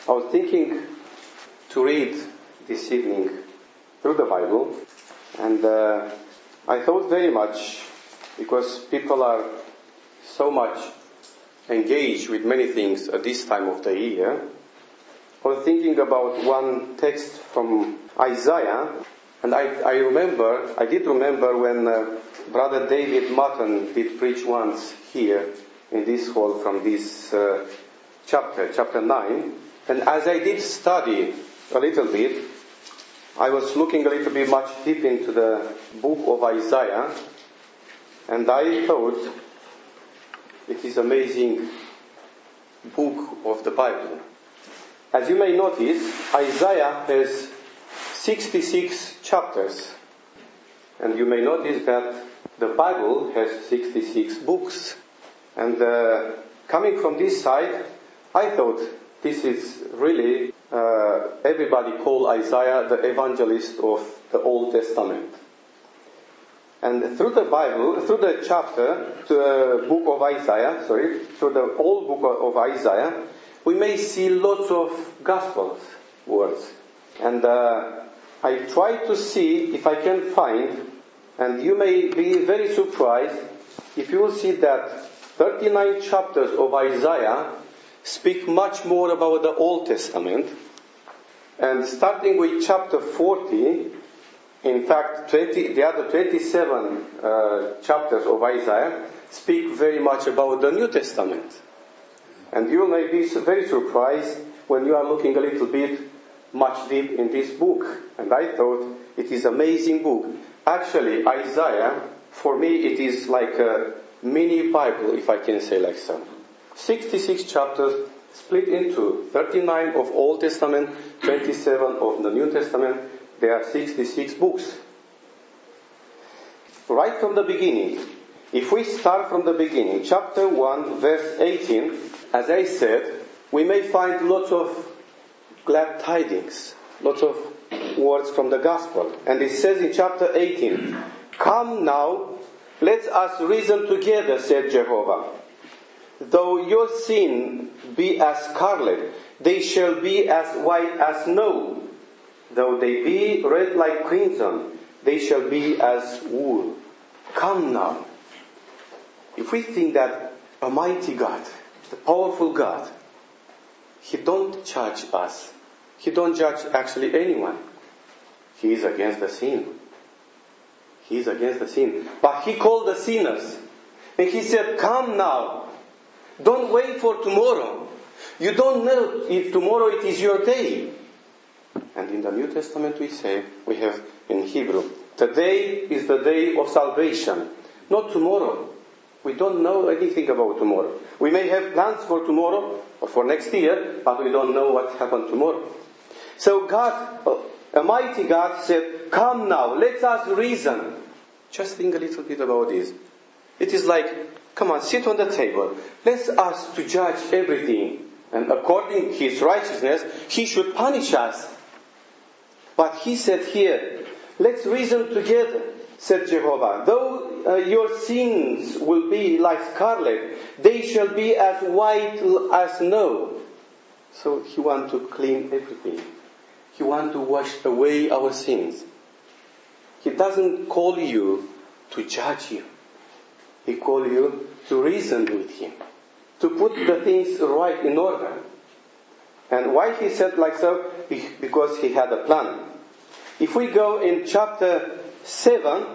I was thinking to read this evening through the Bible, and I thought very much, because people are so much engaged with many things at this time of the year. I was thinking about one text from Isaiah, and I did remember when Brother David Martin did preach once here in this hall from this chapter 9. And as I did study a little bit, I was looking a little bit much deep into the book of Isaiah, and I thought it is amazing book of the Bible. As you may notice, Isaiah has 66 chapters, and you may notice that the Bible has 66 books. And coming from this side, I thought this is really, everybody call Isaiah the evangelist of the Old Testament. And through the Bible, through the chapter, the book of Isaiah, through the whole book of Isaiah, we may see lots of Gospels words. And I try to see if I can find, and you may be very surprised if you will see that 39 chapters of Isaiah speak much more about the Old Testament. And starting with chapter 40, in fact, the other 27 chapters of Isaiah speak very much about the New Testament. And you may be very surprised when you are looking a little bit much deep in this book. And I thought it is an amazing book. Actually, Isaiah, for me, it is like a mini Bible, if I can say like so. 66 chapters split into 39 of Old Testament, 27 of the New Testament. There are 66 books. Right from the beginning, if we start from the beginning, chapter 1, verse 18, as I said, we may find lots of glad tidings, lots of words from the Gospel. And it says in chapter 18, "Come now, let us reason together, said Jehovah. Though your sin be as scarlet, they shall be as white as snow. Though they be red like crimson, they shall be as wool." Come now. If we think that a mighty God, the powerful God, He don't judge us. He don't judge actually anyone. He is against the sin. He is against the sin. But He called the sinners. And He said, "Come now. Don't wait for tomorrow. You don't know if tomorrow it is your day." And in the New Testament we have in Hebrew, today is the day of salvation, not tomorrow. We don't know anything about tomorrow. We may have plans for tomorrow or for next year, but we don't know what happened tomorrow. So God, a mighty God said, "Come now, let us reason." Just think a little bit about this. It is like, come on, sit on the table. Let's ask to judge everything. And according to His righteousness, He should punish us. But He said here, let's reason together, said Jehovah. Though your sins will be like scarlet, they shall be as white as snow. So He wants to clean everything. He wants to wash away our sins. He doesn't call you to judge you. He calls you to reason with Him, to put the things right in order. And why He said like so? Because He had a plan. If we go in chapter 7,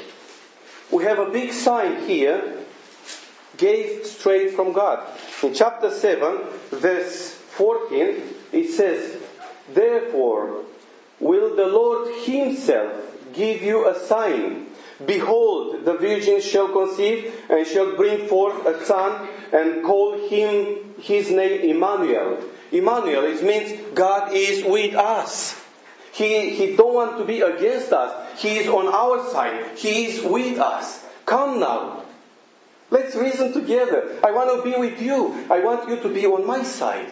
we have a big sign here, gave straight from God. In chapter 7, verse 14, it says, "Therefore will the Lord Himself give you a sign. Behold, the virgin shall conceive and shall bring forth a son and call his name Emmanuel." Emmanuel, it means God is with us. He don't want to be against us. He is on our side. He is with us. Come now. Let's reason together. I want to be with you. I want you to be on my side.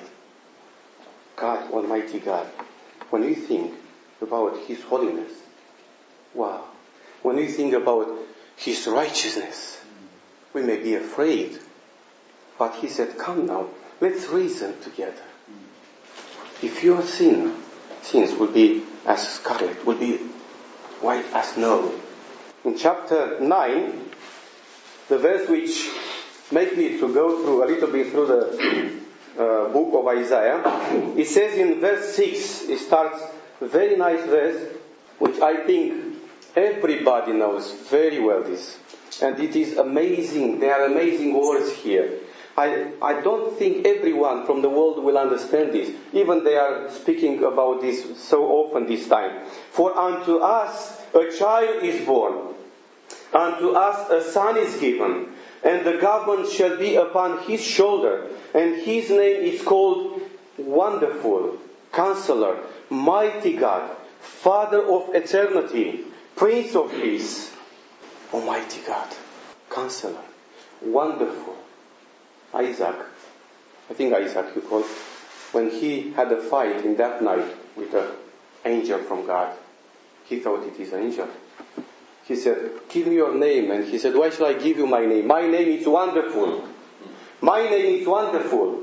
God, Almighty God, when we think about His holiness, wow. When we think about His righteousness, we may be afraid. But He said, "Come now, let's reason together." If your sins will be as scarlet, will be white as snow. In chapter 9, the verse which makes me to go through a little bit through the book of Isaiah, it says in verse 6, it starts a very nice verse, which I think everybody knows very well this. And it is amazing. There are amazing words here. I don't think everyone from the world will understand this. Even they are speaking about this so often this time. For unto us a child is born. Unto us a son is given. And the government shall be upon his shoulder. And his name is called Wonderful, Counselor, Mighty God, Father of Eternity, Prince of Peace. Almighty God, Counselor, Wonderful. Isaac, I think Isaac you call, when he had a fight in that night with an angel from God, he thought it is an angel. He said, give me your name. And he said, why shall I give you my name? My name is Wonderful. My name is Wonderful.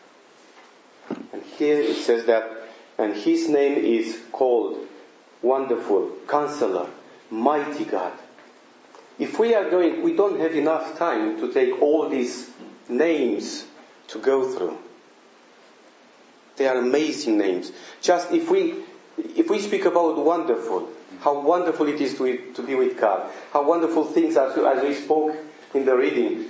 And here it says that, and his name is called Wonderful, Counselor, Mighty God. If we are going, we don't have enough time to take all these names to go through. They are amazing names. Just if we speak about wonderful, how wonderful it is to be with God, how wonderful things are, as we spoke in the reading,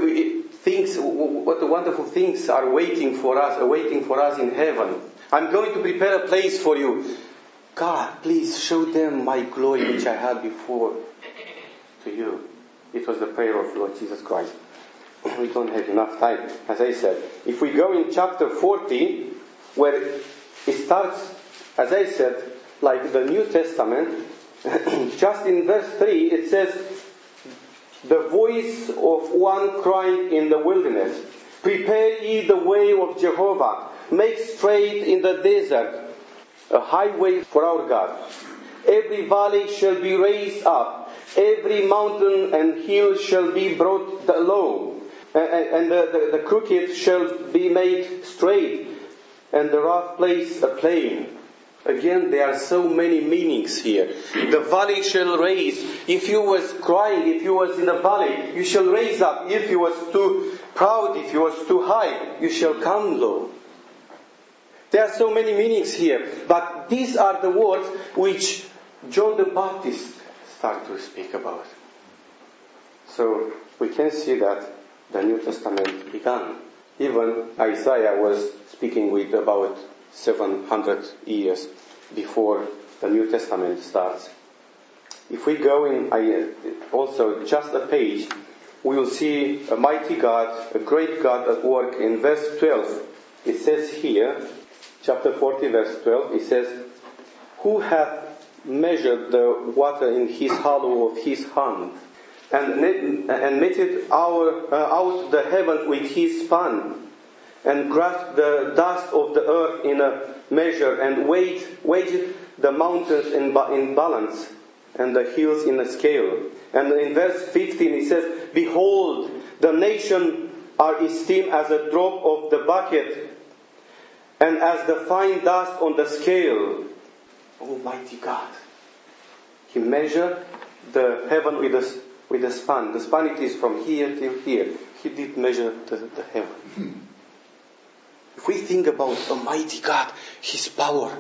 what the wonderful things are awaiting for us in heaven. I'm going to prepare a place for you. God, please show them my glory which I had before to you. It was the prayer of Lord Jesus Christ. We don't have enough time, as I said. If we go in chapter 40, where it starts, as I said, like the New Testament, just in verse 3, it says, the voice of one crying in the wilderness, prepare ye the way of Jehovah, make straight in the desert a highway for our God. Every valley shall be raised up, every mountain and hill shall be brought low. And the crooked shall be made straight, and the rough place a plain. Again, there are so many meanings here. The valley shall raise. If you was crying, if you was in the valley, you shall raise up. If you was too proud, if you was too high, you shall come low. There are so many meanings here. But these are the words which John the Baptist started to speak about. So we can see that the New Testament began. Even Isaiah was speaking with about 700 years before the New Testament starts. If we go in also just a page, we will see a mighty God, a great God at work. In verse 12, it says here, chapter 40, verse 12, it says, who hath measured the water in his hollow of his hand, and meted out the heaven with his span, and grasped the dust of the earth in a measure, and weighed the mountains in balance, and the hills in a scale. And in verse 15 it says, behold, the nations are esteemed as a drop of the bucket, and as the fine dust on the scale. Almighty God. He measured the heaven with a span. The span, it is from here till here. He did measure the heaven. If we think about Almighty God, His power.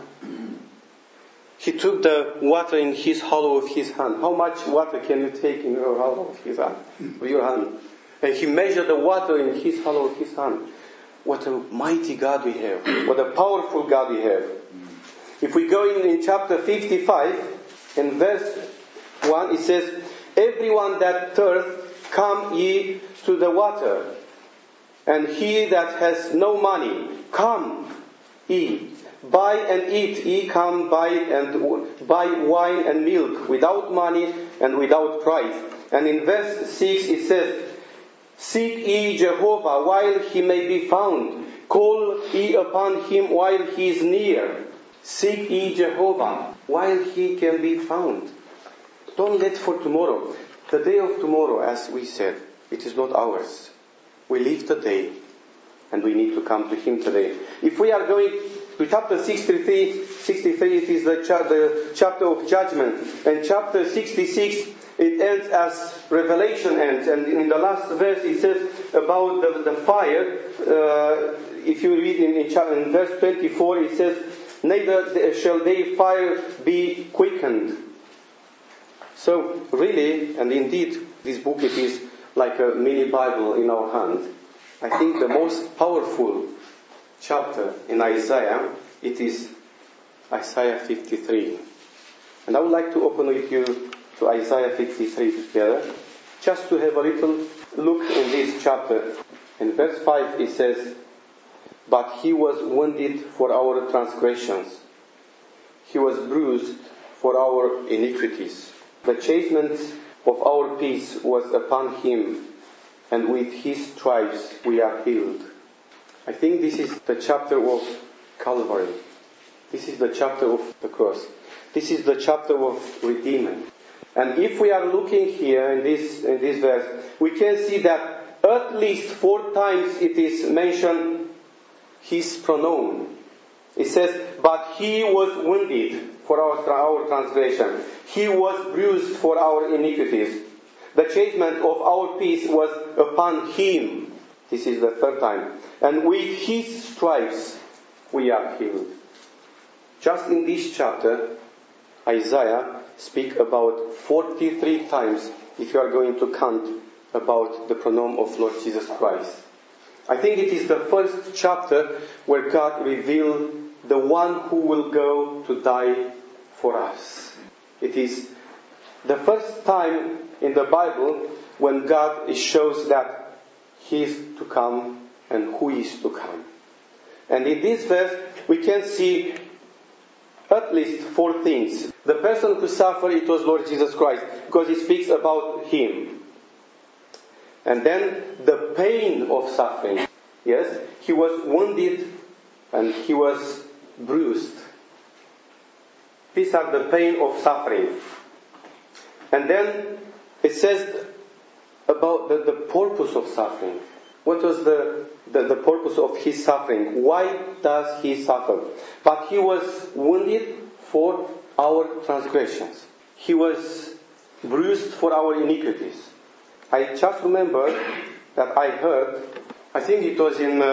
He took the water in His hollow of His hand. How much water can you take in your hollow of His hand? With your hand. And He measured the water in His hollow of His hand. What a mighty God we have. What a powerful God we have. If we go in chapter 55, in verse 1, it says, everyone that thirst, come ye to the water. And he that has no money, come ye. Buy and eat, ye come buy wine and milk, without money and without price. And in verse 6 it says, seek ye Jehovah while he may be found. Call ye upon him while he is near. Seek ye Jehovah while he can be found. Don't let for tomorrow. The day of tomorrow, as we said, it is not ours. We live today, and we need to come to Him today. If we are going to chapter 63 it is the chapter of judgment. And chapter 66, it ends as Revelation ends. And in the last verse it says about the fire. If you read in verse 24, it says, neither shall their fire be quickened. So really, and indeed, this book, it is like a mini Bible in our hand. I think the most powerful chapter in Isaiah, it is Isaiah 53. And I would like to open with you to Isaiah 53 together, just to have a little look in this chapter. In verse 5 it says, but he was wounded for our transgressions. He was bruised for our iniquities. The chastisement of our peace was upon him, and with his stripes we are healed. I think this is the chapter of Calvary. This is the chapter of the cross. This is the chapter of redeeming. And if we are looking here in this verse, we can see that at least 4 times it is mentioned his pronoun. It says, but he was wounded for our transgression. He was bruised for our iniquities. The chastisement of our peace was upon him. This is the 3rd time. And with his stripes we are healed. Just in this chapter, Isaiah speaks about 43 times, if you are going to count, about the pronoun of Lord Jesus Christ. I think it is the first chapter where God revealed the one who will go to die for us. It is the first time in the Bible when God shows that He is to come and who is to come. And in this verse we can see at least 4 things. The person who suffered, it was Lord Jesus Christ, because he speaks about Him. And then the pain of suffering. Yes, He was wounded and He was bruised. These are the pain of suffering. And then it says about the purpose of suffering. What was the purpose of His suffering? Why does He suffer? But He was wounded for our transgressions. He was bruised for our iniquities. I just remember that I heard, I think it was in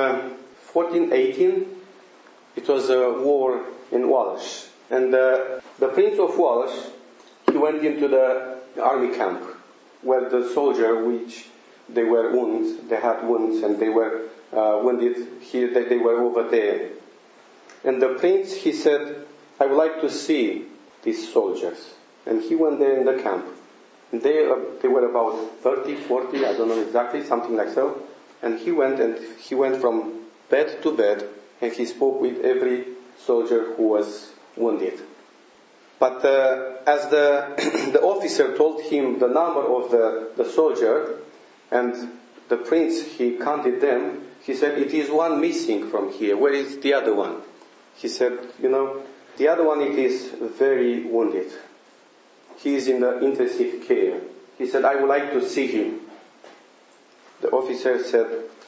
1418, it was a war in Walsh. And the Prince of Walsh, he went into the army camp where the soldier, which they were wounded, they had wounds and they were wounded, they were over there. And the prince, he said, I would like to see these soldiers. And he went there in the camp. And they were about 30, 40, I don't know exactly, something like so. And he went from bed to bed and he spoke with every soldier who was wounded. But as the officer told him the number of the soldier, and the prince, he counted them, he said, it is one missing from here. Where is the other one? He said, the other one, it is very wounded. He is in the intensive care. He said, I would like to see him. The officer said,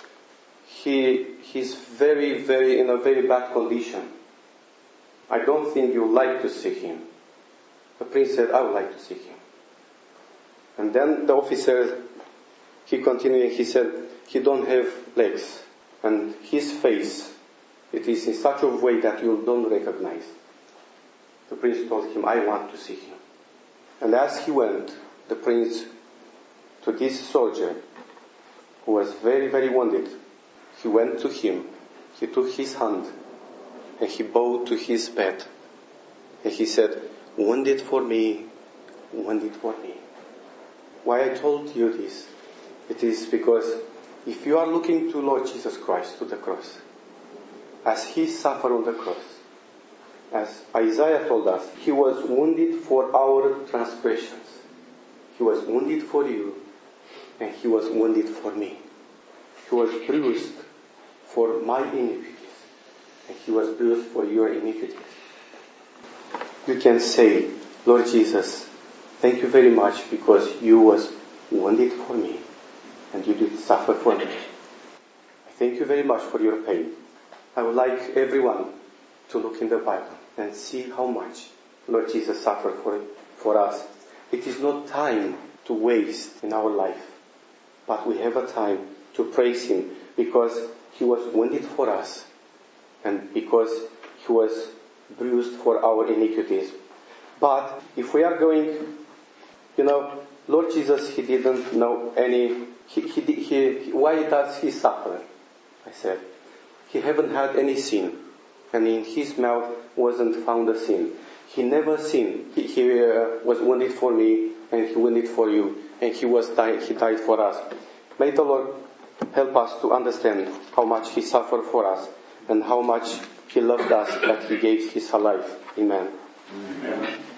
he's very, very, in a very bad condition. I don't think you like to see him. The prince said, I would like to see him. And then the officer, he continued, he said, he don't have legs. And his face, it is in such a way that you don't recognize. The prince told him, I want to see him. And as he went, the prince, to this soldier, who was very, very wounded, he went to him, he took his hand, and he bowed to his bed. And he said, wounded for me, wounded for me. Why I told you this? It is because if you are looking to Lord Jesus Christ, to the cross, as He suffered on the cross, as Isaiah told us, He was wounded for our transgressions. He was wounded for you, and He was wounded for me. He was bruised for my iniquities, and He was bruised for your iniquities. You can say, Lord Jesus, thank you very much because you was wounded for me, and you did suffer for me. I thank you very much for your pain. I would like everyone to look in the Bible and see how much Lord Jesus suffered for us. It is not time to waste in our life, but we have a time to praise Him because He was wounded for us and because He was bruised for our iniquities. But if we are going, Lord Jesus, He didn't know any, why does He suffer? I said, He haven't had any sin, and in His mouth wasn't found a sin. He never sinned. He was wounded for me, and He wounded for you, and He died for us. May the Lord help us to understand how much He suffered for us, and how much He loved us that He gave His life. Amen. Amen.